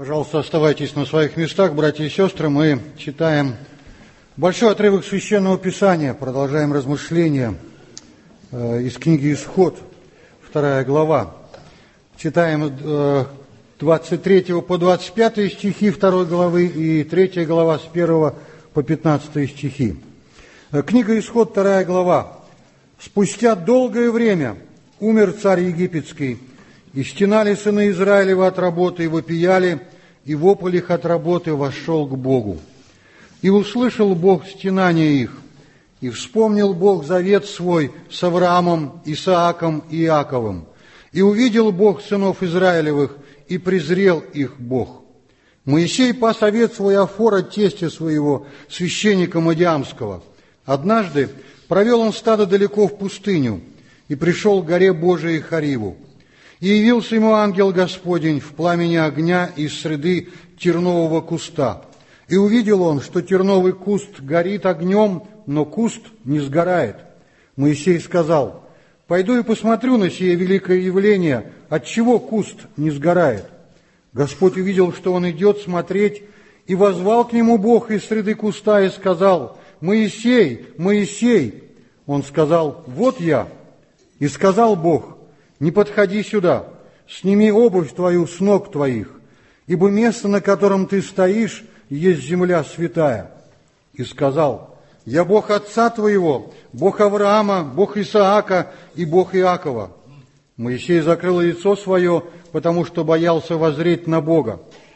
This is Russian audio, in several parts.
Пожалуйста, оставайтесь на своих местах, братья и сестры. Мы читаем большой отрывок Священного Писания, продолжаем размышления из книги «Исход», 2 глава. Читаем 23 по 25 стихи 2 главы и 3 глава с 1 по 15 стихи. Книга «Исход», 2 глава. «Спустя долгое время умер царь египетский, и стенали сыны Израилева от работы, и вопияли, и вопль их от работы вошел к Богу. И услышал Бог стенания их, и вспомнил Бог завет свой с Авраамом, Исааком и Иаковом. И увидел Бог сынов Израилевых, и презрел их Бог. Моисей пас овец свой Афора, тестя своего, священника Мадиамского. Однажды провел он стадо далеко в пустыню, и пришел к горе Божией Хариву. И явился ему ангел Господень в пламени огня из среды тернового куста. И увидел он, что терновый куст горит огнем, но куст не сгорает. Моисей сказал: «Пойду и посмотрю на сие великое явление, отчего куст не сгорает». Господь увидел, что он идет смотреть, и воззвал к нему Бог из среды куста и сказал: «Моисей, Моисей!» Он сказал: «Вот я». И сказал Бог: «Не подходи сюда, сними обувь твою с ног твоих, ибо место, на котором ты стоишь, есть земля святая». И сказал: «Я Бог отца твоего, Бог Авраама, Бог Исаака и Бог Иакова». Моисей закрыл лицо свое, потому что боялся воззреть на Бога.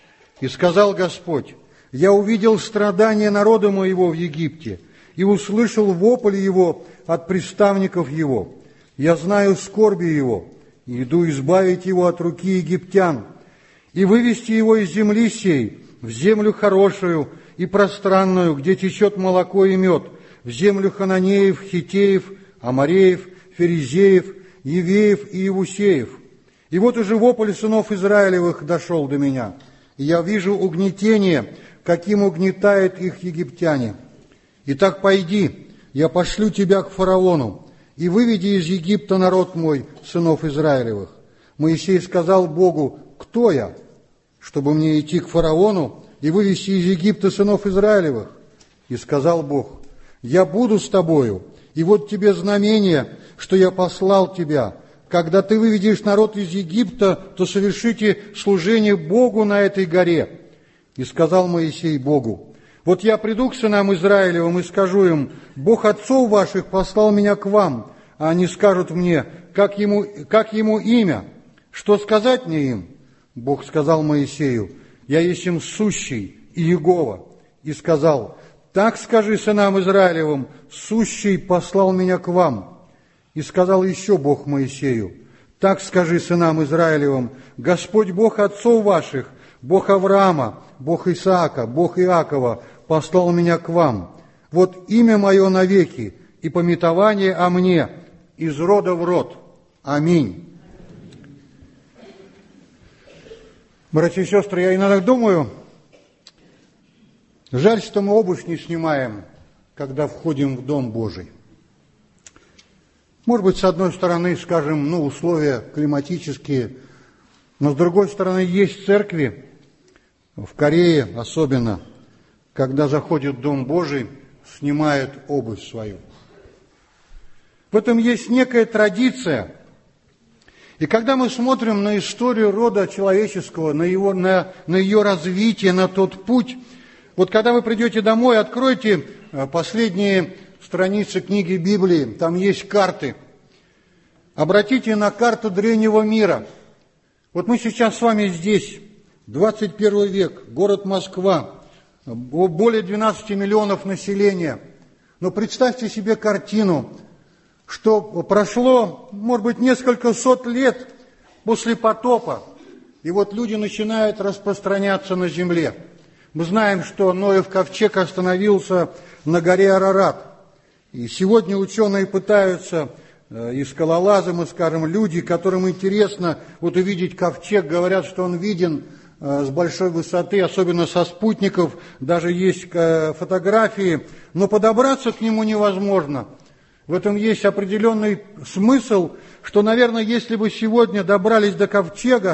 И сказал Господь: «Я увидел страдания народа моего в Египте и услышал вопль его от приставников его. Я знаю скорби его, и иду избавить его от руки египтян, и вывести его из земли сей в землю хорошую и пространную, где течет молоко и мед, в землю хананеев, хитеев, амореев, ферезеев, евеев и иевусеев. И вот уже вопль сынов Израилевых дошел до меня, и я вижу угнетение, каким угнетают их египтяне. Итак, пойди, я пошлю тебя к фараону, и выведи из Египта народ мой, сынов Израилевых». Моисей сказал Богу: «Кто я, чтобы мне идти к фараону и вывести из Египта сынов Израилевых?» И сказал Бог: «Я буду с тобою, и вот тебе знамение, что я послал тебя. Когда ты выведешь народ из Египта, то совершите служение Богу на этой горе». И сказал Моисей Богу: «Вот я приду к сынам Израилевым и скажу им: Бог отцов ваших послал меня к вам, а они скажут мне: как ему имя? Что сказать мне им?» Бог сказал Моисею: «Я есть им сущий и Иегова». И сказал: «Так скажи сынам Израилевым: сущий послал меня к вам». И сказал еще Бог Моисею: «Так скажи сынам Израилевым: Господь Бог отцов ваших, Бог Авраама, Бог Исаака, Бог Иакова послал меня к вам. Вот имя мое навеки, и памятование о мне из рода в род. Аминь». Братья и сестры, я иногда думаю, жаль, что мы обувь не снимаем, когда входим в Дом Божий. Может быть, с одной стороны, скажем, условия климатические, но с другой стороны, есть церкви, в Корее особенно, когда заходит в Дом Божий, снимает обувь свою. В этом есть некая традиция. И когда мы смотрим на историю рода человеческого, на ее развитие, на тот путь, вот когда вы придете домой, откройте последние страницы книги Библии, там есть карты. Обратите на карту древнего мира. Вот мы сейчас с вами здесь, 21 век, город Москва, более 12 миллионов населения. Но представьте себе картину, что прошло, может быть, несколько сот лет после потопа, и вот люди начинают распространяться на земле. Мы знаем, что Ноев ковчег остановился на горе Арарат. И сегодня ученые пытаются, и скалолазы, мы скажем, люди, которым интересно вот увидеть ковчег, говорят, что он виден с большой высоты, особенно со спутников, даже есть фотографии, но подобраться к нему невозможно. В этом есть определенный смысл, что, наверное, если бы сегодня добрались до ковчега,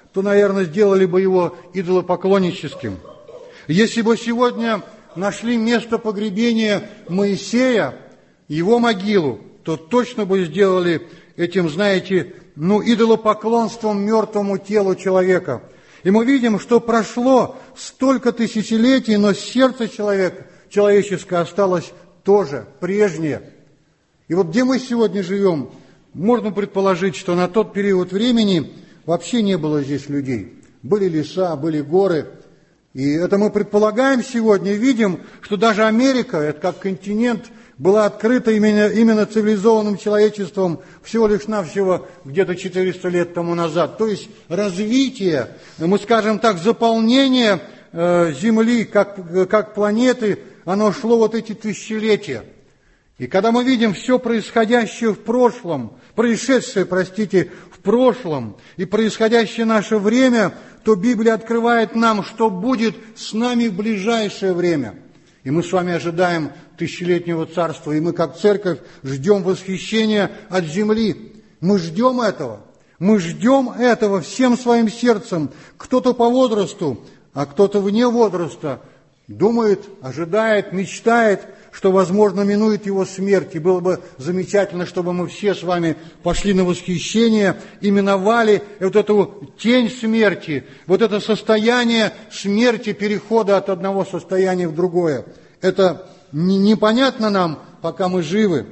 то, наверное, сделали бы его идолопоклонническим. Если бы сегодня нашли место погребения Моисея, его могилу, то точно бы сделали этим, знаете, идолопоклонством мертвому телу человека. И мы видим, что прошло столько тысячелетий, но сердце человеческое осталось тоже прежнее. И вот где мы сегодня живем, можно предположить, что на тот период времени вообще не было здесь людей. Были леса, были горы. И это мы предполагаем сегодня, и видим, что даже Америка, это как континент, была открыта именно цивилизованным человечеством всего лишь навсего где-то 400 лет тому назад. То есть развитие, мы скажем так, заполнение Земли как планеты, оно шло вот эти тысячелетия. И когда мы видим все происходящее в прошлом, происшедшее, в прошлом и происходящее наше время, то Библия открывает нам, что будет с нами в ближайшее время. И мы с вами ожидаем тысячелетнего царства, и мы, как церковь, ждем восхищения от земли. Мы ждем этого. Мы ждем этого всем своим сердцем. Кто-то по возрасту, а кто-то вне возраста думает, ожидает, мечтает, что, возможно, минует его смерть. И было бы замечательно, чтобы мы все с вами пошли на восхищение и миновали вот эту тень смерти, вот это состояние смерти, перехода от одного состояния в другое. Это непонятно нам, пока мы живы.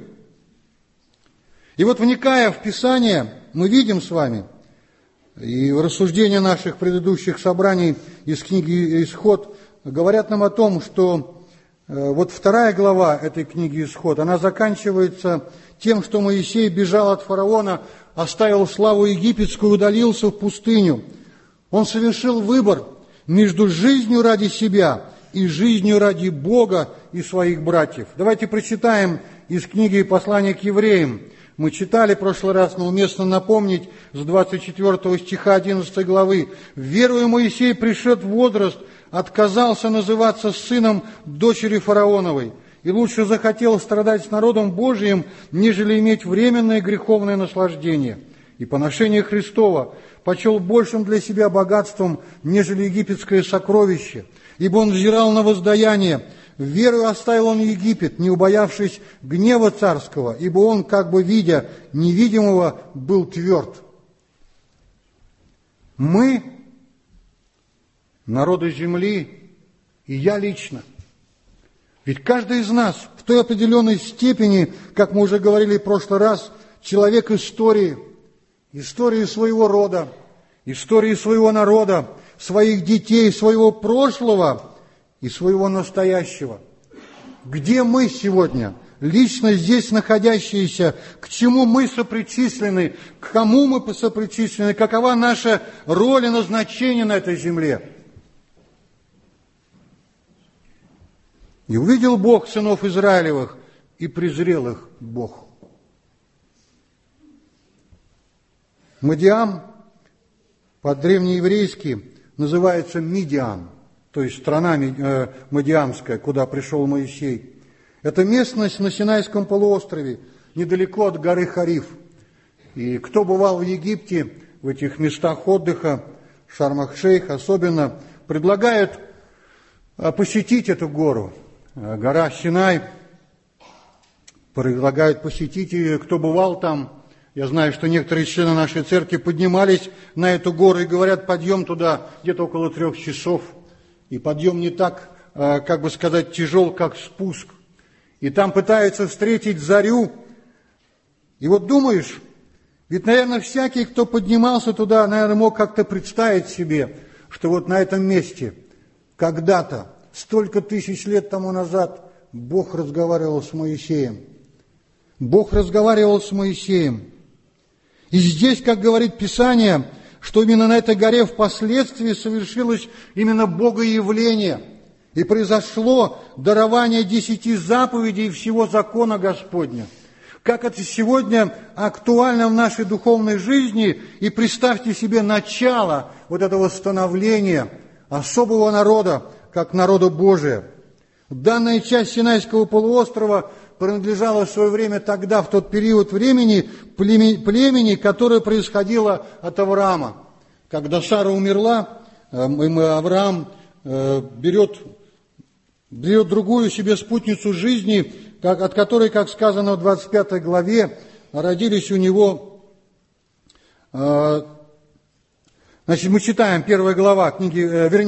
И вот, вникая в Писание, мы видим с вами, и рассуждения наших предыдущих собраний из книги «Исход» говорят нам о том, что вот 2 глава этой книги «Исход», она заканчивается тем, что Моисей бежал от фараона, оставил славу египетскую, удалился в пустыню. Он совершил выбор между жизнью ради себя и жизнью ради Бога и своих братьев. Давайте прочитаем из книги «Послание к евреям». Мы читали в прошлый раз, но уместно напомнить с 24 стиха 11 главы. «Веруя Моисей пришед в возраст, отказался называться сыном дочери фараоновой, и лучше захотел страдать с народом Божиим, нежели иметь временное греховное наслаждение. И поношение Христова почел большим для себя богатством, нежели египетское сокровище, ибо он взирал на воздаяние. Верою оставил он Египет, не убоявшись гнева царского, ибо он, как бы видя невидимого, был тверд». Мы, народы земли, и я лично. Ведь каждый из нас в той определенной степени, как мы уже говорили в прошлый раз, человек истории своего рода, истории своего народа, своих детей, своего прошлого и своего настоящего. Где мы сегодня, лично здесь находящиеся, к чему мы сопричислены, к кому мы сопричислены, какова наша роль и назначение на этой земле? «И увидел Бог сынов Израилевых, и презрел их Бог». Мадиам по-древнееврейски называется Мидиан, то есть страна Мадиамская, куда пришел Моисей. Это местность на Синайском полуострове, недалеко от горы Хариф. И кто бывал в Египте, в этих местах отдыха, Шарм-ах-Шейх особенно, предлагают посетить эту гору. Гора Синай, предлагают посетить ее, кто бывал там. Я знаю, что некоторые члены нашей церкви поднимались на эту гору и говорят, подъем туда где-то около 3 часов. И подъем не так, как бы сказать, тяжел, как спуск. И там пытаются встретить зарю. И вот думаешь, ведь, наверное, всякий, кто поднимался туда, наверное, мог как-то представить себе, что вот на этом месте когда-то, столько тысяч лет тому назад, Бог разговаривал с Моисеем. Бог разговаривал с Моисеем. И здесь, как говорит Писание, что именно на этой горе впоследствии совершилось именно богоявление, и произошло дарование 10 заповедей и всего закона Господня. Как это сегодня актуально в нашей духовной жизни, и представьте себе начало вот этого становления особого народа, как народа Божия. Данная часть Синайского полуострова принадлежала в свое время тогда, в тот период времени, племени, которое происходило от Авраама. когда Сара умерла, Авраам берет другую себе спутницу жизни, от которой, как сказано в 25 главе, родились у него... Значит, мы читаем 1 глава книги,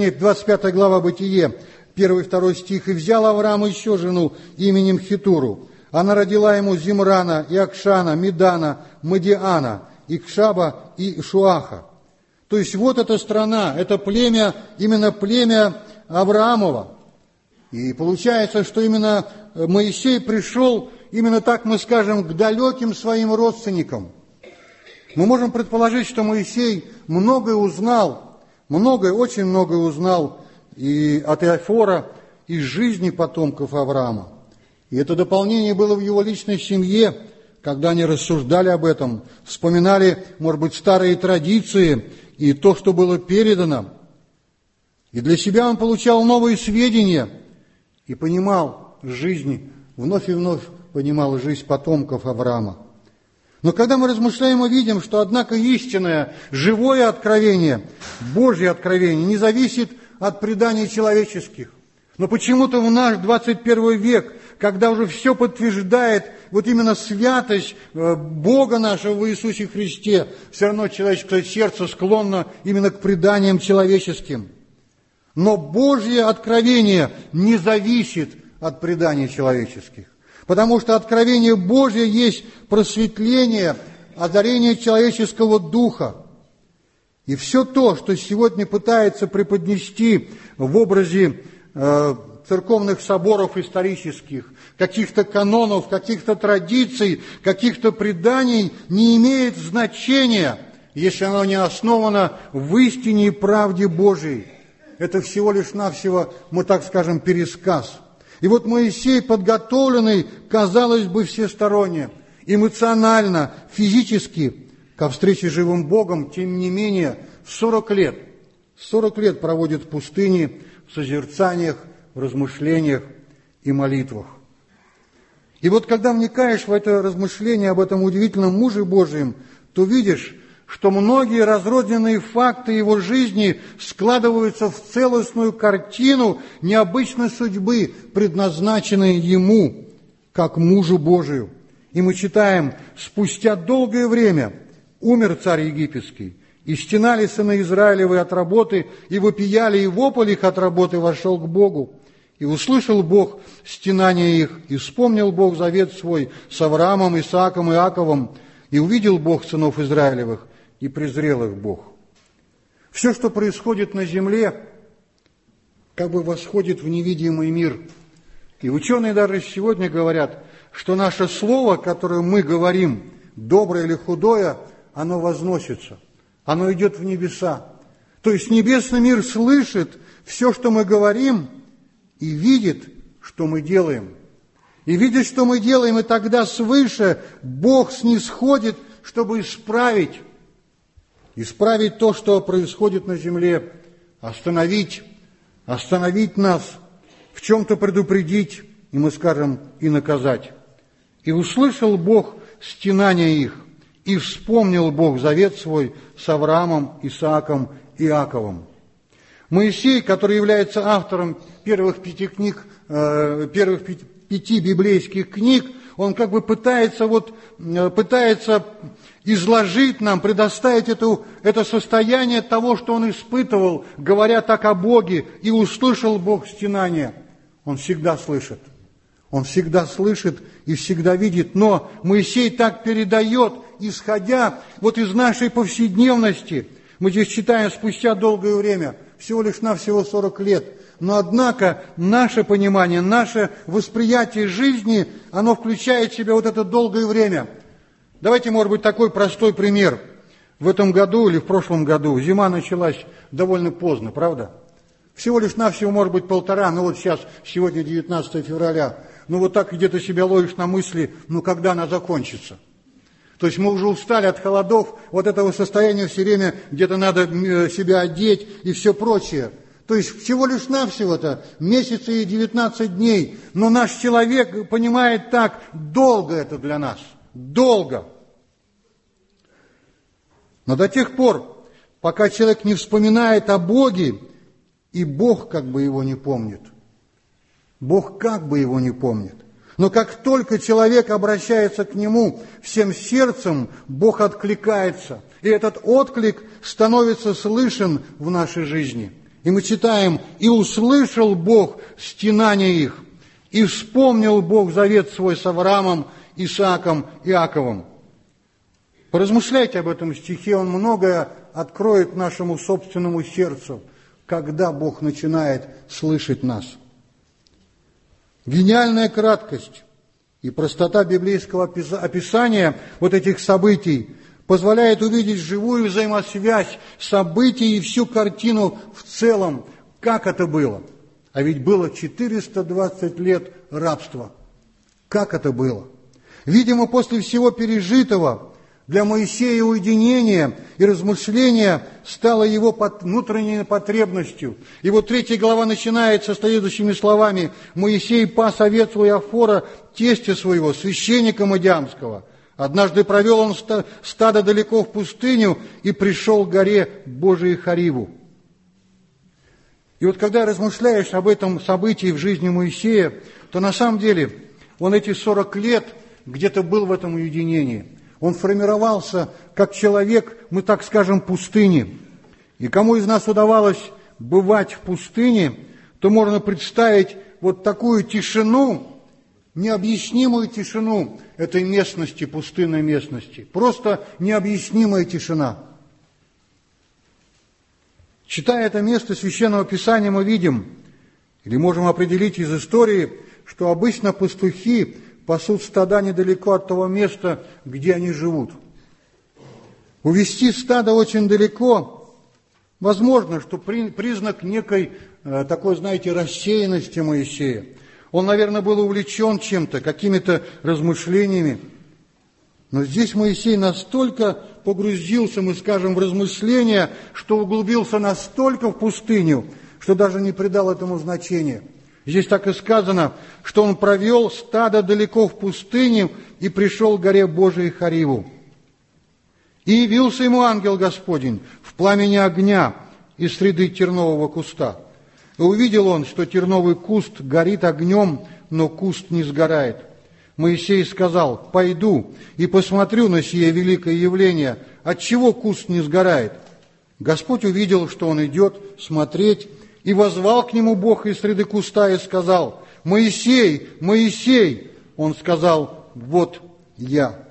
25 глава Бытие, 1-2 стих. «И взял Авраам еще жену именем Хетуру. Она родила ему Зимрана, и Акшана, Медана, Мадиана, Икшаба и Шуаха». То есть вот эта страна, это племя, именно племя Авраамова. И получается, что именно Моисей пришел, именно так мы скажем, к далеким своим родственникам. Мы можем предположить, что Моисей многое узнал, очень многое узнал и от Иофора, из жизни потомков Авраама. И это дополнение было в его личной семье, когда они рассуждали об этом, вспоминали, может быть, старые традиции и то, что было передано. И для себя он получал новые сведения и понимал жизнь, вновь и вновь понимал жизнь потомков Авраама. Но когда мы размышляем, мы видим, что, однако, истинное, живое откровение, Божье откровение, не зависит от преданий человеческих. Но почему-то в наш 21 век, когда уже все подтверждает вот именно святость Бога нашего в Иисусе Христе, все равно человеческое сердце склонно именно к преданиям человеческим. Но Божье откровение не зависит от преданий человеческих. Потому что откровение Божье есть просветление, озарение человеческого духа. И все то, что сегодня пытается преподнести в образе церковных соборов исторических, каких-то канонов, каких-то традиций, каких-то преданий, не имеет значения, если оно не основано в истине и правде Божией. Это всего лишь навсего, мы так скажем, пересказ. И вот Моисей, подготовленный, казалось бы, всесторонне, эмоционально, физически, ко встрече с живым Богом, тем не менее, 40 лет проводит в пустыне, в созерцаниях, в размышлениях и молитвах. И вот когда вникаешь в это размышление об этом удивительном муже Божьем, то видишь, что многие разрозненные факты его жизни складываются в целостную картину необычной судьбы, предназначенной ему, как мужу Божию. И мы читаем: «Спустя долгое время умер царь египетский, и стенали сыны Израилевы от работы, и вопияли, и вопль их от работы вошел к Богу. И услышал Бог стенания их, и вспомнил Бог завет свой с Авраамом, Исааком и Иаковом, и увидел Бог сынов Израилевых, и презрел их Бог». Все, что происходит на земле, как бы восходит в невидимый мир. И ученые даже сегодня говорят, что наше слово, которое мы говорим, доброе или худое, оно возносится, оно идет в небеса. То есть небесный мир слышит все, что мы говорим, и видит, что мы делаем. И видит, что мы делаем, и тогда свыше Бог снисходит, чтобы исправить то, что происходит на земле, остановить нас, в чем-то предупредить, и мы скажем, и наказать. «И услышал Бог стенания их, и вспомнил Бог завет свой с Авраамом, Исааком и Иаковом». Моисей, который является автором первых 5 библейских книг, он как бы пытается изложить нам, предоставить это состояние того, что он испытывал, говоря так о Боге, и услышал Бог стенания. Он всегда слышит и всегда видит, но Моисей так передает, исходя вот из нашей повседневности. Мы здесь читаем: спустя долгое время, всего лишь навсего 40 лет. Но, однако, наше понимание, наше восприятие жизни, оно включает в себя вот это долгое время. Давайте, может быть, такой простой пример. В этом году или в прошлом году зима началась довольно поздно, правда? Всего лишь навсего, может быть, 1,5, вот сейчас, сегодня 19 февраля. Вот так где-то себя ловишь на мысли, когда она закончится. То есть мы уже устали от холодов, вот этого состояния все время где-то надо себя одеть и все прочее. То есть всего лишь навсего-то месяц и 19 дней. Но наш человек понимает так: долго это для нас, долго. Но до тех пор, пока человек не вспоминает о Боге, и Бог как бы его не помнит. Бог как бы его не помнит. Но как только человек обращается к Нему всем сердцем, Бог откликается. И этот отклик становится слышен в нашей жизни. И мы читаем: «И услышал Бог стенания их, и вспомнил Бог завет свой с Авраамом, Исааком, Иаковом». Поразмышляйте об этом стихе, он многое откроет нашему собственному сердцу, когда Бог начинает слышать нас. Гениальная краткость и простота библейского описания вот этих событий позволяет увидеть живую взаимосвязь событий и всю картину в целом, как это было. А ведь было 420 лет рабства. Как это было? Видимо, после всего пережитого для Моисея уединение и размышление стало его внутренней потребностью. И вот 3 глава начинается следующими словами: «Моисей пас овец у Иофора, тестя своего, священника Мадиамского. Однажды провел он стадо далеко в пустыню и пришел к горе Божией Хариву». И вот когда размышляешь об этом событии в жизни Моисея, то на самом деле он эти 40 лет где-то был в этом уединении. Он формировался как человек, мы так скажем, пустыни. И кому из нас удавалось бывать в пустыне, то можно представить вот такую тишину, необъяснимую тишину этой местности, пустынной местности. Просто необъяснимая тишина. Читая это место Священного Писания, мы видим, или можем определить из истории, что обычно пастухи пасут стада недалеко от того места, где они живут. Увести стадо очень далеко, возможно, что признак некой такой, знаете, рассеянности Моисея. Он, наверное, был увлечен чем-то, какими-то размышлениями. Но здесь Моисей настолько погрузился, мы скажем, в размышления, что углубился настолько в пустыню, что даже не придал этому значения. Здесь так и сказано, что он провел стадо далеко в пустыне и пришел к горе Божией Хариву. И явился ему ангел Господень в пламени огня из среды тернового куста. И увидел он, что терновый куст горит огнем, но куст не сгорает. Моисей сказал: «Пойду и посмотрю на сие великое явление, отчего куст не сгорает». Господь увидел, что он идет смотреть, и воззвал к нему Бог из среды куста и сказал: «Моисей, Моисей!» Он сказал: «Вот я».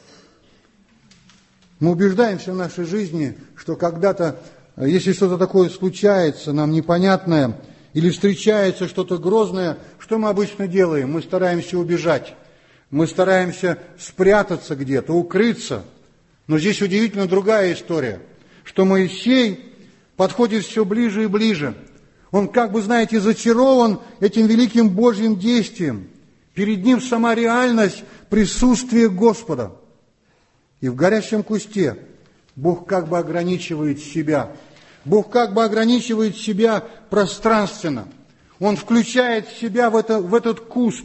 Мы убеждаемся в нашей жизни, что когда-то, если что-то такое случается, нам непонятное, или встречается что-то грозное, что мы обычно делаем? Мы стараемся убежать, мы стараемся спрятаться где-то, укрыться. Но здесь удивительно другая история, что Моисей подходит все ближе и ближе. Он, как бы, знаете, зачарован этим великим Божьим действием. Перед ним сама реальность присутствия Господа. И в горящем кусте Бог как бы ограничивает себя. Бог как бы ограничивает себя пространственно. Он включает себя в этот куст.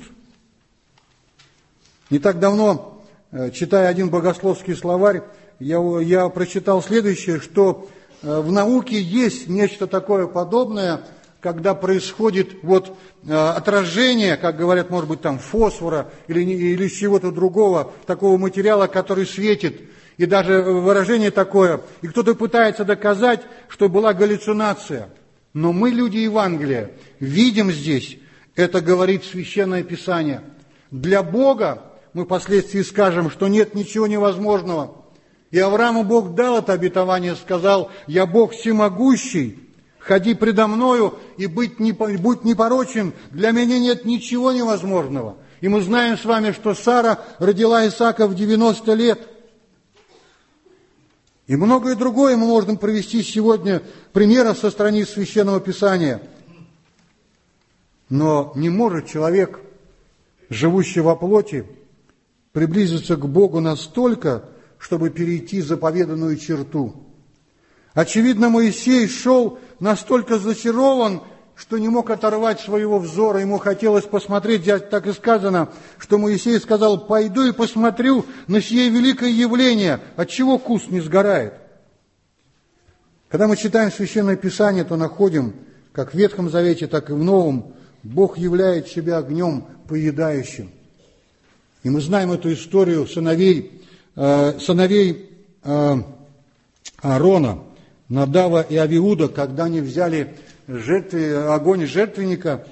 Не так давно, читая один богословский словарь, я прочитал следующее, что в науке есть нечто такое подобное, когда происходит отражение, как говорят, может быть, там фосфора или чего-то другого, такого материала, который светит. И даже выражение такое, и кто-то пытается доказать, что была галлюцинация. Но мы, люди Евангелия, видим здесь, это говорит Священное Писание. Для Бога, мы впоследствии скажем, что нет ничего невозможного. И Аврааму Бог дал это обетование, сказал: «Я Бог всемогущий, ходи предо мною и будь непорочен, для меня нет ничего невозможного». И мы знаем с вами, что Сара родила Исаака в 90 лет. И многое другое мы можем привести сегодня примеров со страниц Священного Писания. Но не может человек, живущий во плоти, приблизиться к Богу настолько, чтобы перейти заповеданную черту. Очевидно, Моисей шел настолько зачарован, что не мог оторвать своего взора. Ему хотелось посмотреть, здесь так и сказано, что Моисей сказал: «Пойду и посмотрю на сие великое явление, отчего куст не сгорает». Когда мы читаем Священное Писание, то находим, как в Ветхом Завете, так и в Новом, Бог являет себя огнем поедающим. И мы знаем эту историю сыновей Аарона, Надава и Авиуда, когда они взяли огонь жертвенника,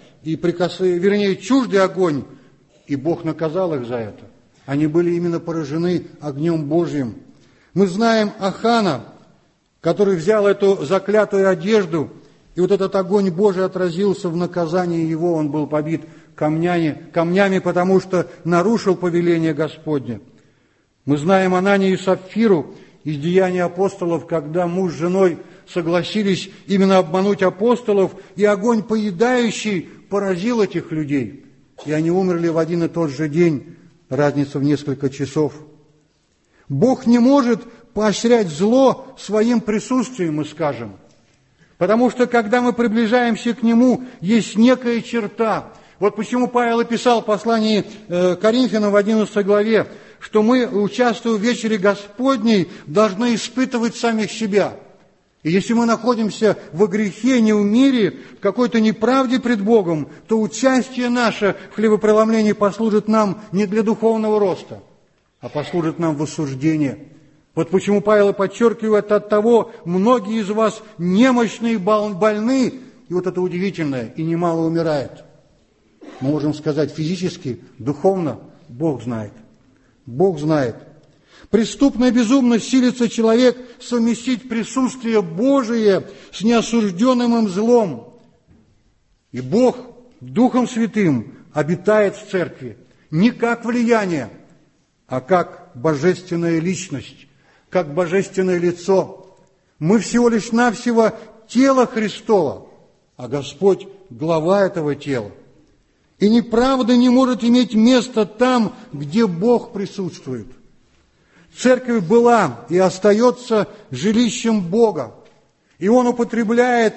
чуждый огонь, и Бог наказал их за это. Они были именно поражены огнем Божьим. Мы знаем Ахана, который взял эту заклятую одежду, и вот этот огонь Божий отразился в наказании его, он был побит камнями, потому что нарушил повеление Господне. Мы знаем Ананию и Сапфиру из Деяний апостолов, когда муж с женой согласились именно обмануть апостолов, и огонь поедающий поразил этих людей. И они умерли в один и тот же день, разница в несколько часов. Бог не может поощрять зло своим присутствием, мы скажем. Потому что, когда мы приближаемся к Нему, есть некая черта. Вот почему Павел и писал в послании Коринфянам в 11 главе, что мы, участвуя в вечере Господней, должны испытывать самих себя. И если мы находимся во грехе, не в мире, в какой-то неправде пред Богом, то участие наше в хлебопреломлении послужит нам не для духовного роста, а послужит нам в осуждении. Вот почему Павел и подчеркивает: от того многие из вас немощные, больны, и вот это удивительное, и немало умирает. Мы можем сказать физически, духовно, Бог знает. Бог знает. Преступно и безумно силится человек совместить присутствие Божие с неосужденным им злом. И Бог Духом Святым обитает в церкви не как влияние, а как божественная личность, как божественное лицо. Мы всего лишь навсего тело Христово, а Господь – глава этого тела. И неправда не может иметь места там, где Бог присутствует. Церковь была и остается жилищем Бога. И Он управляет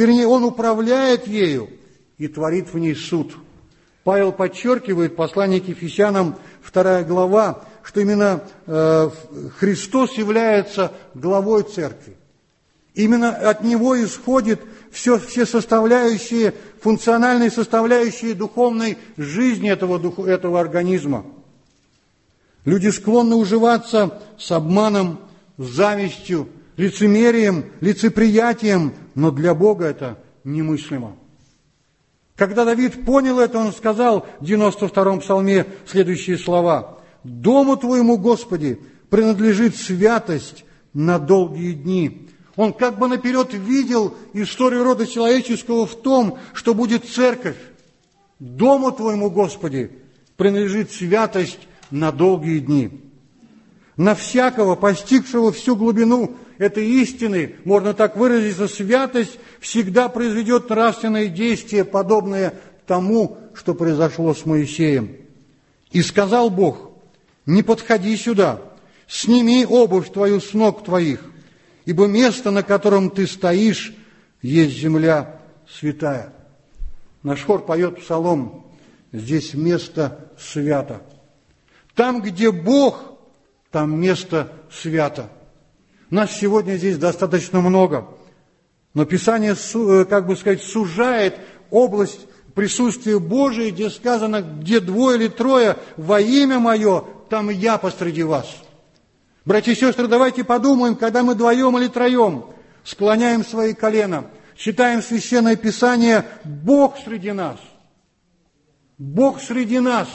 ею и творит в ней суд. Павел подчеркивает в послании к Ефесянам 2 глава, что именно Христос является главой церкви. Именно от Него исходит все составляющие, функциональные составляющие духовной жизни этого организма. Люди склонны уживаться с обманом, с завистью, лицемерием, лицеприятием, но для Бога это немыслимо. Когда Давид понял это, он сказал в 92-м псалме следующие слова: «Дому Твоему, Господи, принадлежит святость на долгие дни». Он как бы наперед видел историю рода человеческого в том, что будет церковь. Дому Твоему, Господи, принадлежит святость на долгие дни. На всякого, постигшего всю глубину этой истины, можно так выразиться, святость всегда произведет нравственное действие, подобное тому, что произошло с Моисеем. И сказал Бог: «Не подходи сюда, сними обувь твою с ног твоих, ибо место, на котором ты стоишь, есть земля святая». Наш хор поет псалом: «Здесь место свято». Там, где Бог, там место свято. Нас сегодня здесь достаточно много, но Писание, сужает область присутствия Божия, где сказано: где двое или трое во имя Мое, там и я посреди вас. Братья и сестры, давайте подумаем, когда мы вдвоем или троем склоняем свои колена, читаем Священное Писание, Бог среди нас. Бог среди нас.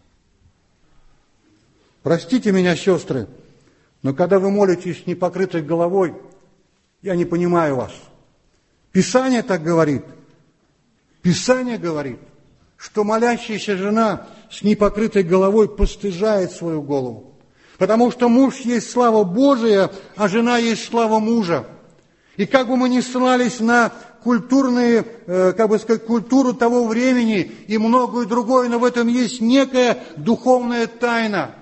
Простите меня, сестры, но когда вы молитесь с непокрытой головой, я не понимаю вас. Писание так говорит. Писание говорит, что молящаяся жена с непокрытой головой постыжает свою голову. Потому что муж есть слава Божия, а жена есть слава мужа. И как бы мы ни ссылались на культурную культуру того времени и многое другое, но в этом есть некая духовная тайна.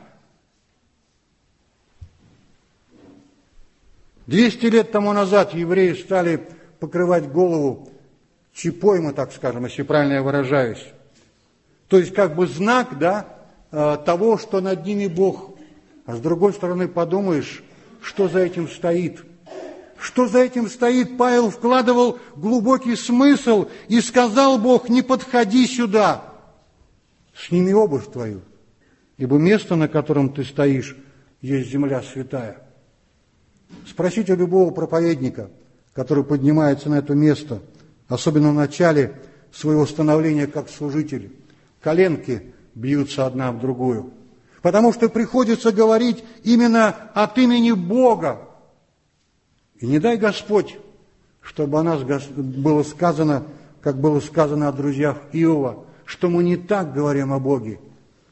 200 лет тому назад евреи стали покрывать голову чипой, мы так скажем, если правильно я выражаюсь. То есть как бы знак, того, что над ними Бог. А с другой стороны подумаешь, что за этим стоит. Что за этим стоит, Павел вкладывал глубокий смысл, и сказал Бог: не подходи сюда, сними обувь твою, ибо место, на котором ты стоишь, есть земля святая. Спросите любого проповедника, который поднимается на это место, особенно в начале своего становления как служитель, коленки бьются одна в другую, потому что приходится говорить именно от имени Бога. И не дай Господь, чтобы о нас было сказано, как было сказано о друзьях Иова, что мы не так говорим о Боге.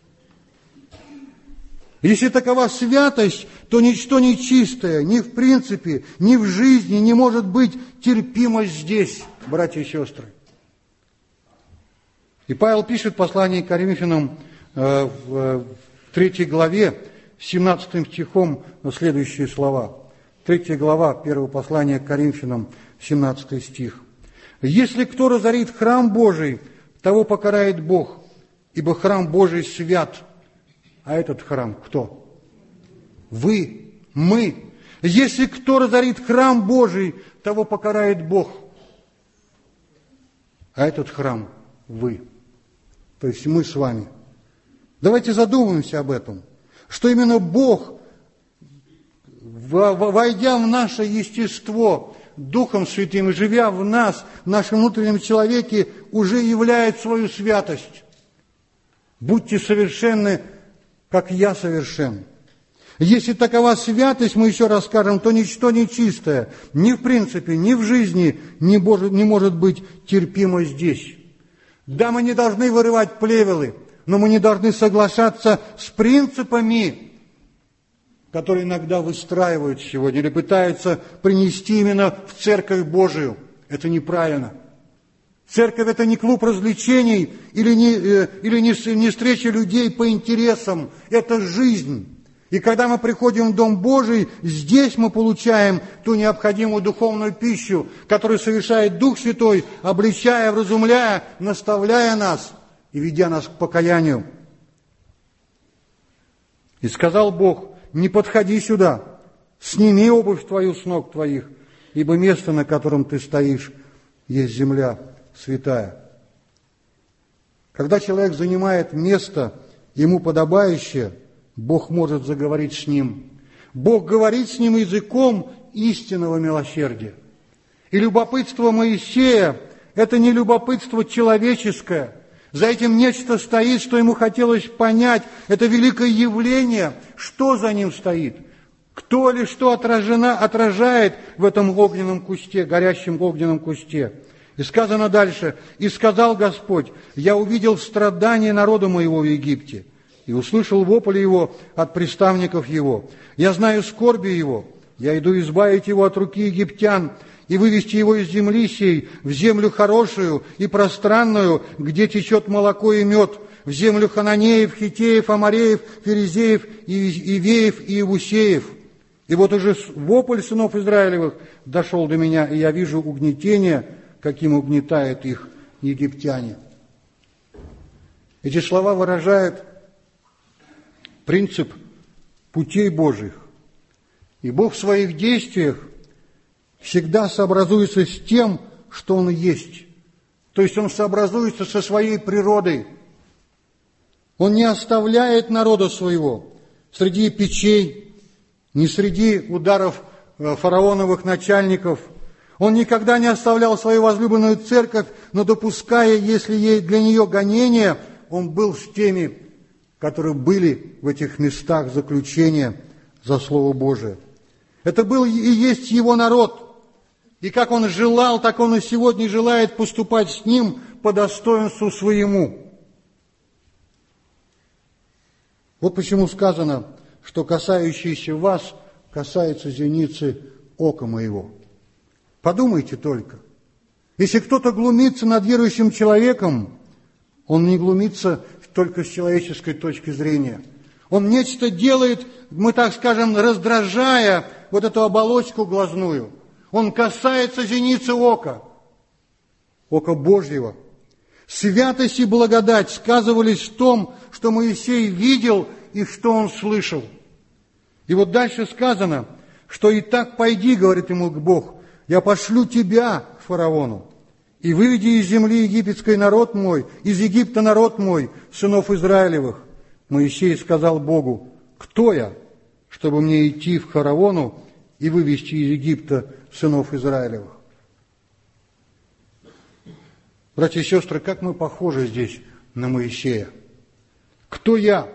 Если такова святость, то ничто нечистое ни в принципе, ни в жизни не может быть терпимо здесь, братья и сестры. И Павел пишет в послании к Коринфянам в 3 главе, 17 стихом следующие слова. 3 глава, 1 послание к Коринфянам, 17 стих. «Если кто разорит храм Божий, того покарает Бог, ибо храм Божий свят». А этот храм кто? Вы, мы. Если кто разорит храм Божий, того покарает Бог. А этот храм вы. То есть мы с вами. Давайте задумаемся об этом, что именно Бог, войдя в наше естество Духом Святым и живя в нас, в нашем внутреннем человеке, уже являет свою святость. Будьте совершенны, как я совершен. Если такова святость, мы еще раз скажем, то ничто нечистое ни в принципе, ни в жизни не может быть терпимо здесь. Да, мы не должны вырывать плевелы, но мы не должны соглашаться с принципами, которые иногда выстраивают сегодня или пытаются принести именно в Церковь Божию. Это неправильно. Церковь – это не клуб развлечений или не встреча людей по интересам. Это жизнь. И когда мы приходим в Дом Божий, здесь мы получаем ту необходимую духовную пищу, которую совершает Дух Святой, обличая, вразумляя, наставляя нас и ведя нас к покаянию. И сказал Бог: не подходи сюда, сними обувь твою с ног твоих, ибо место, на котором ты стоишь, есть земля святая. Когда человек занимает место, ему подобающее, Бог может заговорить с ним. Бог говорит с ним языком истинного милосердия. И любопытство Моисея – это не любопытство человеческое. За этим нечто стоит, что ему хотелось понять. Это великое явление, что за ним стоит. Кто или что отражает в этом огненном кусте, горящем огненном кусте. И сказано дальше: «И сказал Господь: я увидел страдания народа моего в Египте, и услышал вопль его от приставников его. Я знаю скорби его, я иду избавить его от руки египтян и вывести его из земли сей в землю хорошую и пространную, где течет молоко и мед, в землю хананеев, хитеев, амореев, ферезеев, ивеев и иевусеев. И вот уже вопль сынов Израилевых дошел до меня, и я вижу угнетение, каким угнетают их египтяне». Эти слова выражают принцип путей Божьих. И Бог в своих действиях всегда сообразуется с тем, что Он есть. То есть Он сообразуется со своей природой. Он не оставляет народа своего среди печей, не среди ударов фараоновых начальников. Он никогда не оставлял свою возлюбленную церковь, но допуская, если есть для нее гонение, Он был с теми, которые были в этих местах заключения за Слово Божие. Это был и есть Его народ. И как Он желал, так Он и сегодня желает поступать с Ним по достоинству своему. Вот почему сказано, что касающийся вас касается зеницы ока моего. Подумайте только. Если кто-то глумится над верующим человеком, он не глумится только с человеческой точки зрения. Он нечто делает, мы так скажем, раздражая вот эту оболочку глазную. Он касается зеницы ока, ока Божьего. Святость и благодать сказывались в том, что Моисей видел и что он слышал. И вот дальше сказано: что и так пойди, говорит ему Бог, я пошлю тебя к фараону, и выведи из земли египетской народ мой, из Египта народ мой, сынов Израилевых. Моисей сказал Богу, кто я, чтобы мне идти в фараону и вывести из Египта сынов Израилевых? Братья и сестры, как мы похожи здесь на Моисея. Кто я?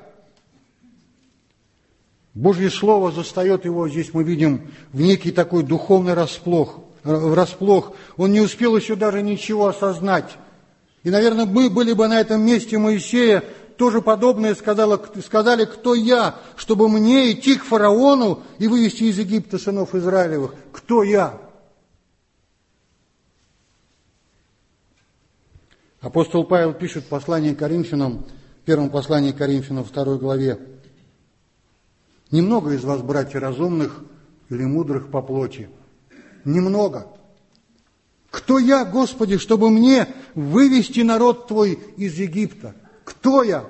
Божье Слово застает его, здесь мы видим, в некий такой духовный врасплох. Он не успел еще даже ничего осознать. И, наверное, мы были бы на этом месте Моисея, тоже подобное сказали, кто я, чтобы мне идти к фараону и вывести из Египта сынов Израилевых. Кто я? Апостол Павел пишет в послании к Коринфянам, в первом послании к Коринфянам, 2 главе. Немного из вас, братья, разумных или мудрых по плоти. Немного. Кто я, Господи, чтобы мне вывести народ Твой из Египта? Кто я?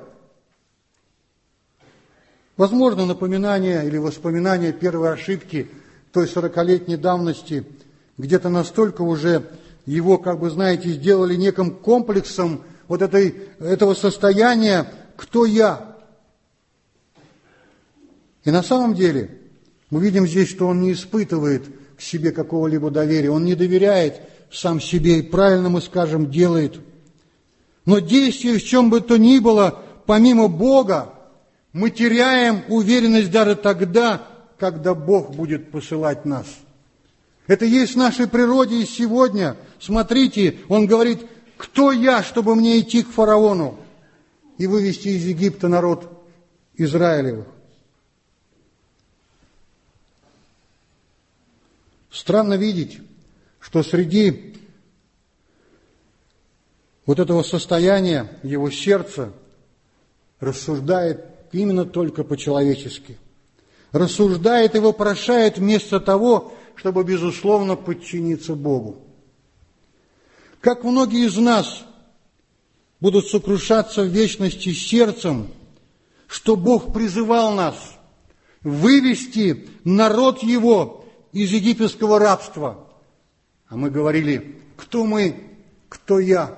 Возможно, напоминание или воспоминание первой ошибки той 40-летней давности где-то настолько уже его, как бы, знаете, сделали неким комплексом вот этого состояния «кто я?». И на самом деле мы видим здесь, что он не испытывает к себе какого-либо доверия, он не доверяет сам себе и правильно, мы скажем, делает. Но действие в чем бы то ни было, помимо Бога, мы теряем уверенность даже тогда, когда Бог будет посылать нас. Это есть в нашей природе и сегодня. Смотрите, он говорит, кто я, чтобы мне идти к фараону и вывести из Египта народ Израилевых? Странно видеть, что среди вот этого состояния его сердца рассуждает именно только по-человечески. Рассуждает и вопрошает вместо того, чтобы, безусловно, подчиниться Богу. Как многие из нас будут сокрушаться в вечности сердцем, что Бог призывал нас вывести народ Его из египетского рабства. А мы говорили, кто мы, кто я.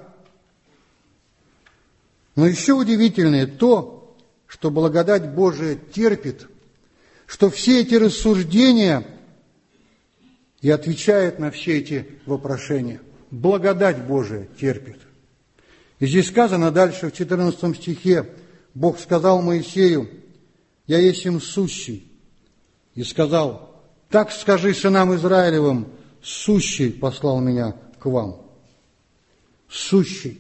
Но еще удивительнее то, что благодать Божия терпит, что все эти рассуждения и отвечает на все эти вопрошения. Благодать Божия терпит. И здесь сказано дальше, в 14 стихе, Бог сказал Моисею, «Я есть им сущий». И сказал, «Так скажи сынам Израилевым, сущий послал меня к вам». Сущий.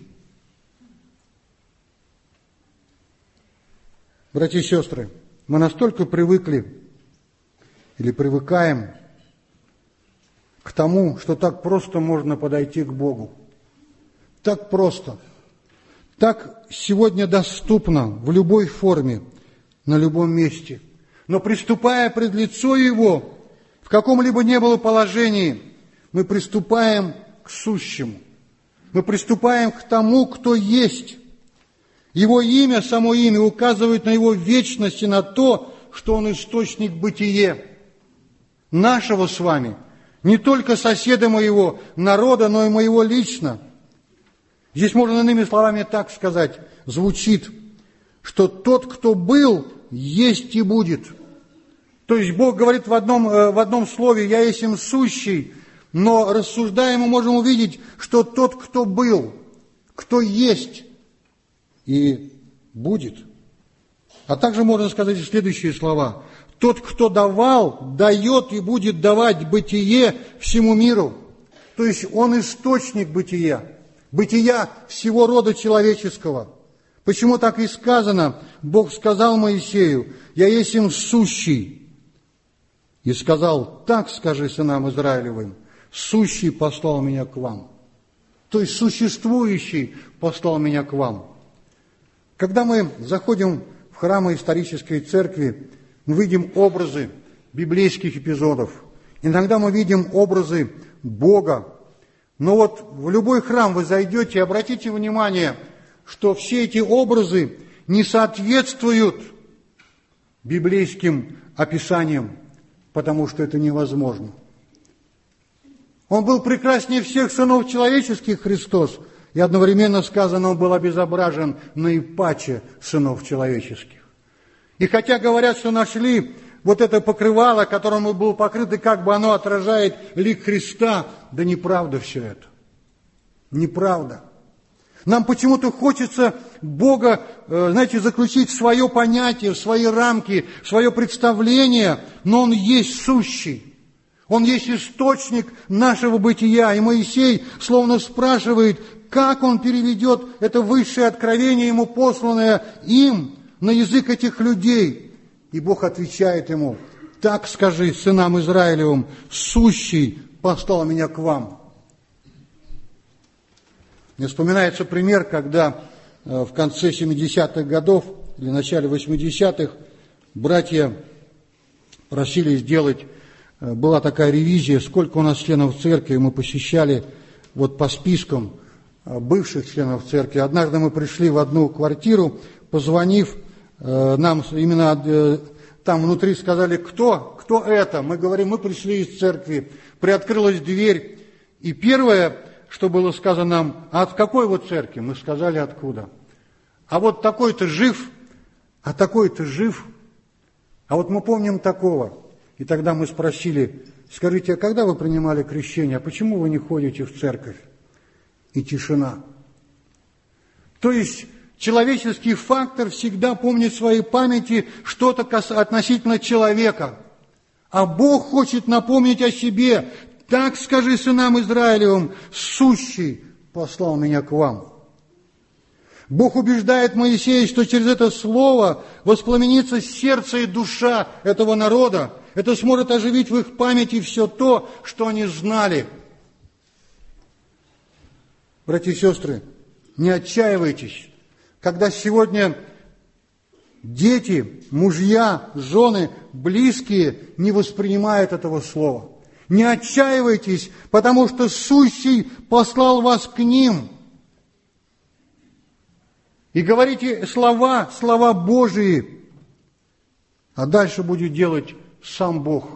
Братья и сестры, мы настолько привыкли или привыкаем к тому, что так просто можно подойти к Богу. Так просто. Так сегодня доступно в любой форме, на любом месте. Но приступая пред лицо Его, в каком-либо ни было положении, мы приступаем к сущему. Мы приступаем к тому, кто есть. Его имя, само имя указывает на Его вечность и на то, что Он источник бытия нашего с вами, не только соседа моего народа, но и моего лично. Здесь можно иными словами так сказать, звучит, что тот, кто был, есть и будет. То есть Бог говорит в одном слове, «Я есть им сущий», но рассуждая мы можем увидеть, что тот, кто был, кто есть и будет. А также можно сказать следующие слова. Тот, кто давал, дает и будет давать бытие всему миру. То есть Он источник бытия, бытия всего рода человеческого. Почему так и сказано? Бог сказал Моисею, «Я есть им сущий». И сказал, «Так скажи сынам Израилевым, сущий послал меня к вам». То есть существующий послал меня к вам. Когда мы заходим в храмы исторической церкви, мы видим образы библейских эпизодов. Иногда мы видим образы Бога. Но вот в любой храм вы зайдете и обратите внимание, что все эти образы не соответствуют библейским описаниям. потому что это невозможно. Он был прекраснее всех сынов человеческих, Христос, и одновременно сказано, он был обезображен наипаче сынов человеческих. И хотя говорят, что нашли вот это покрывало, которым он был покрыт, и как бы оно отражает лик Христа, да неправда все это. Неправда. Нам почему-то хочется Бога, знаете, заключить в свое понятие, в свои рамки, в свое представление, но Он есть сущий. Он есть источник нашего бытия. И Моисей словно спрашивает, как он переведет это высшее откровение ему посланное им на язык этих людей. И Бог отвечает ему, так скажи сынам Израилевым, сущий послал меня к вам. Мне вспоминается пример, когда в конце 70-х годов или начале 80-х братья просили сделать, была такая ревизия, сколько у нас членов церкви, мы посещали вот по спискам бывших членов церкви. Однажды мы пришли в одну квартиру, позвонив, нам именно там внутри сказали, кто это? Мы говорим, мы пришли из церкви, приоткрылась дверь, и первое, что было сказано нам, а от какой вот церкви? Мы сказали, откуда. А вот такой-то жив, а такой-то жив. А вот мы помним такого. И тогда мы спросили, скажите, а когда вы принимали крещение, а почему вы не ходите в церковь? И тишина. То есть человеческий фактор всегда помнит в своей памяти что-то относительно человека. А Бог хочет напомнить о себе. Так скажи сынам Израилевым, сущий послал меня к вам. Бог убеждает Моисея, что через это слово воспламенится сердце и душа этого народа. Это сможет оживить в их памяти все то, что они знали. Братья и сестры, не отчаивайтесь, когда сегодня дети, мужья, жены, близкие не воспринимают этого слова. Не отчаивайтесь, потому что сущий послал вас к ним. И говорите слова Божии, а дальше будет делать сам Бог.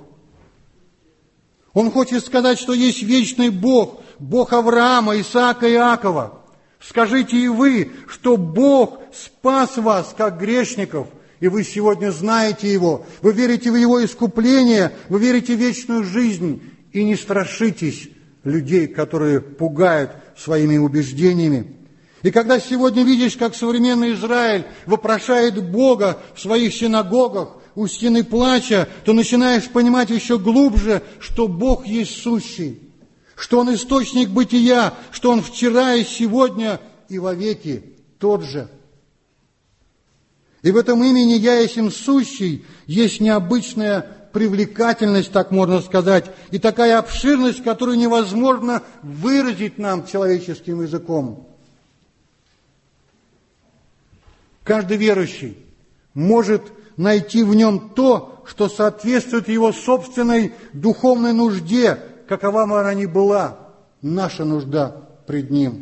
Он хочет сказать, что есть вечный Бог, Бог Авраама, Исаака и Иакова. Скажите и вы, что Бог спас вас, как грешников, и вы сегодня знаете Его, вы верите в Его искупление, вы верите в вечную жизнь, и не страшитесь людей, которые пугают своими убеждениями. И когда сегодня видишь, как современный Израиль вопрошает Бога в своих синагогах, у стены плача, то начинаешь понимать еще глубже, что Бог есть сущий, что Он источник бытия, что Он вчера и сегодня и вовеки тот же. И в этом имени «Я есмь сущий» есть необычная привлекательность, так можно сказать, и такая обширность, которую невозможно выразить нам человеческим языком. Каждый верующий может найти в нем то, что соответствует его собственной духовной нужде, какова бы она ни была, наша нужда пред Ним.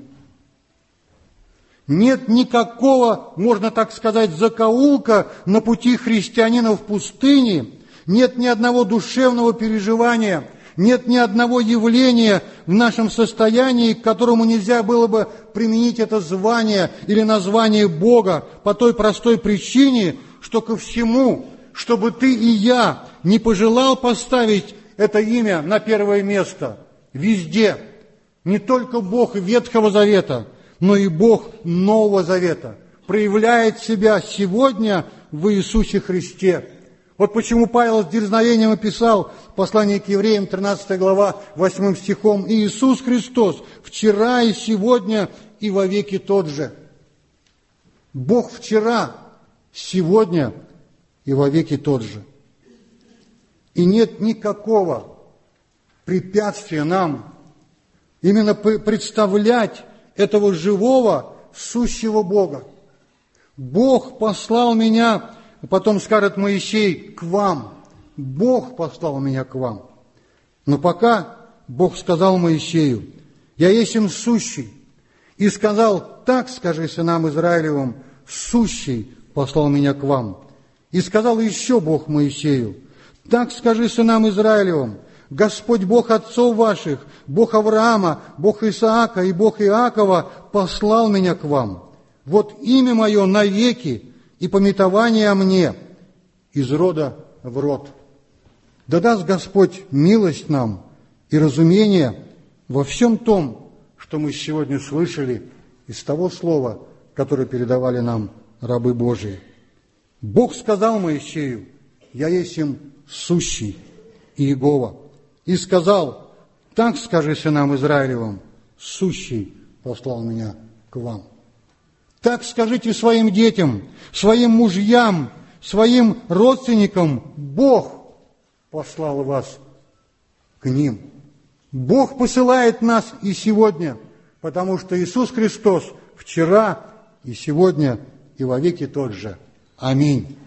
Нет никакого, можно так сказать, закоулка на пути христианина в пустыне, нет ни одного душевного переживания, нет ни одного явления в нашем состоянии, к которому нельзя было бы применить это звание или название Бога по той простой причине, что ко всему, чтобы ты и я не пожелал поставить это имя на первое место везде. Не только Бог Ветхого Завета, но и Бог Нового Завета проявляет себя сегодня в Иисусе Христе. Вот почему Павел с дерзновением описал в послании к евреям, 13 глава, 8 стихом, «Иисус Христос вчера и сегодня и вовеки тот же». Бог вчера, сегодня и вовеки тот же. И нет никакого препятствия нам именно представлять этого живого, сущего Бога. Бог послал меня, потом скажет Моисей, к вам. Бог послал меня к вам. Но пока Бог сказал Моисею, я есмь сущий, и сказал, так скажи сынам Израилевым, сущий послал меня к вам. И сказал еще Бог Моисею, Так скажи сынам Израилевым: Господь Бог отцов ваших, Бог Авраама, Бог Исаака и Бог Иакова послал меня к вам. Вот имя мое навеки и памятование о мне из рода в род. Да даст Господь милость нам и разумение во всем том, что мы сегодня слышали из того слова, которое передавали нам рабы Божии. Бог сказал Моисею: «Я есть им сущий Иегова». И сказал: «Так скажи сынам Израилевым: сущий послал меня к вам». Так скажите своим детям, своим мужьям, своим родственникам: Бог послал вас к ним. Бог посылает нас и сегодня, потому что Иисус Христос вчера и сегодня и вовеки тот же. Аминь.